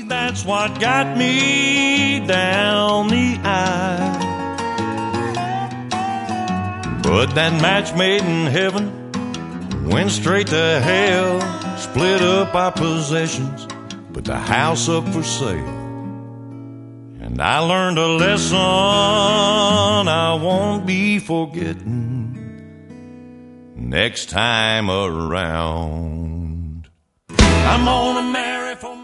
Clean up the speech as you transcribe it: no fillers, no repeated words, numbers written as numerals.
That's what got me down the aisle. But that match made in heaven went straight to hell. Split up our possessions, put the house up for sale. And I learned a lesson I won't be forgetting next time around. I'm gonna marry for